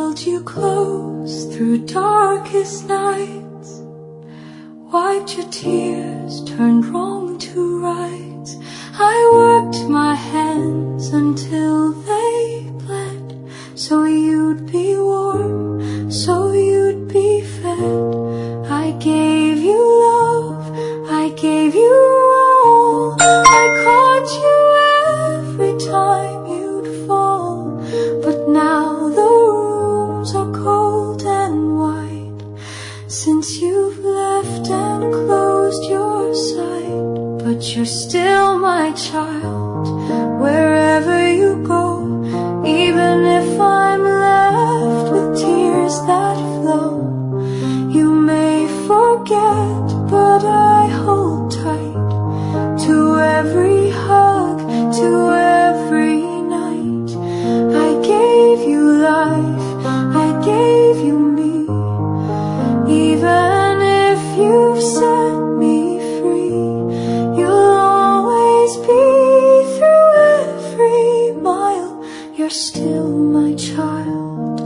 held you close through darkest nights, wiped your tears, turned wrong to right. I worked my hands until they bled, so you'd be warm, so you'd be fed. I gave you love, I gave you all. I caught you every time you'd fall, but now the rooms are cold and white, since you've left and closed your sight. But you're still my child, wherever you go, even if I'm left with tears that flow. You may forget, but I hold tight to every hug, to every night. I gave you life, I gave you me, even if you've set me free. You'll always be through every mile. You're still my child.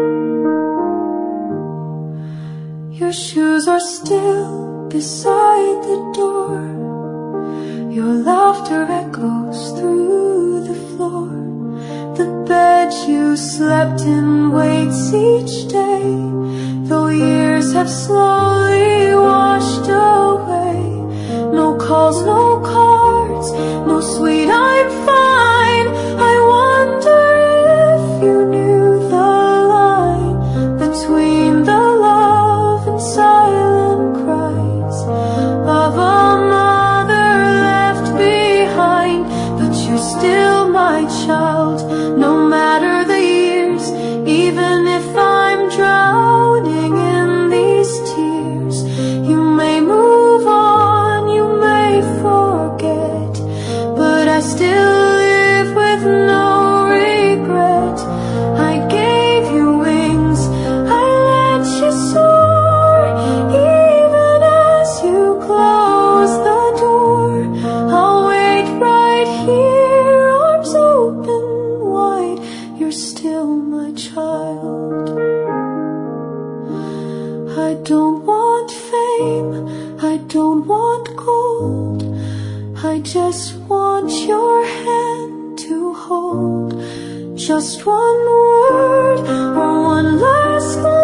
Your shoes are still beside the door, your laughter echoes through the floor. The bed you slept in waits each day, though years have slowly washed away. No calls, no cards, no sweet I'm fine. I wonder if you knew the line between the love and silent cries of a mother left behind. But you're still my child, no matter the years, even if I'm drowning in these tears. You may move on, you may forget, but I still live with no regret. I gave you wings, I let you soar, even as you close the door. I'll wait right here, arms open wide. You're still my child. I don't want fame, I don't want gold, I just want your hand to hold. Just one word or one last glance,